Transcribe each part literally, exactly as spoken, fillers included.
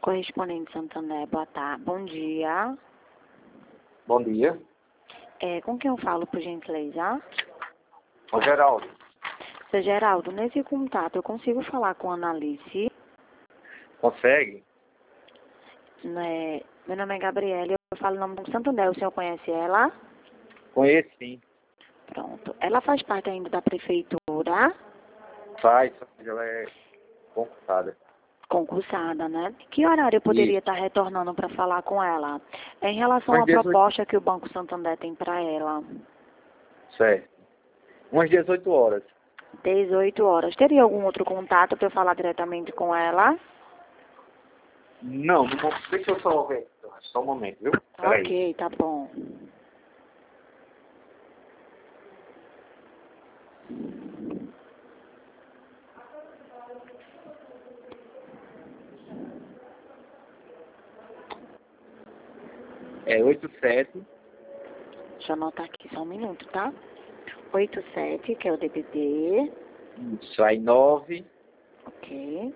correspondente Santander, boa tarde. Bom dia. Bom dia. É, com quem eu falo, por gentileza? Ô, Geraldo. Seu Geraldo, nesse contato eu consigo falar com a Analice? Consegue? Né? Meu nome é Gabriela, eu falo o nome do Santander. O senhor conhece ela? Conheço, sim. Pronto. Ela faz parte ainda da prefeitura? Faz, ela é concursada. Concursada, né? Que horário eu poderia Isso. estar retornando para falar com ela? É em relação Umas à dezoito proposta que o Banco Santander tem para ela. Certo. Umas dezoito horas. dezoito horas. Teria algum outro contato para eu falar diretamente com ela? Não, não deixa eu só ver. Só um momento, viu? Peraí. Ok, tá bom. É oito sete. Deixa eu anotar aqui só um minuto, tá? oito sete, que é o D P D. Isso aí, nove Ok.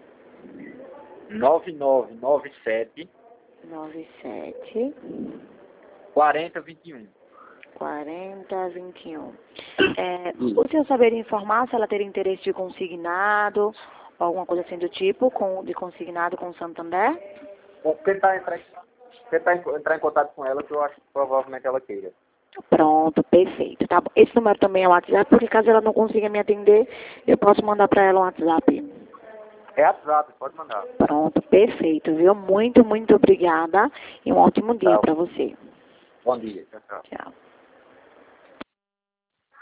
nove nove nove sete nove sete, quarenta vinte e um. quarenta, vinte e um. É, o senhor saberia informar se ela teria interesse de consignado, ou alguma coisa assim do tipo, com, de consignado com o Santander? Vou tentar entrar, tentar entrar em contato com ela, que eu acho que provavelmente ela queira. Pronto, perfeito. Tá bom. Esse número também é o WhatsApp, porque caso ela não consiga me atender, eu posso mandar para ela um WhatsApp. É WhatsApp, pode mandar. Pronto, perfeito, viu? Muito, muito obrigada e um ótimo dia Tchau. para você. Bom dia. Tchau, tchau. Tchau.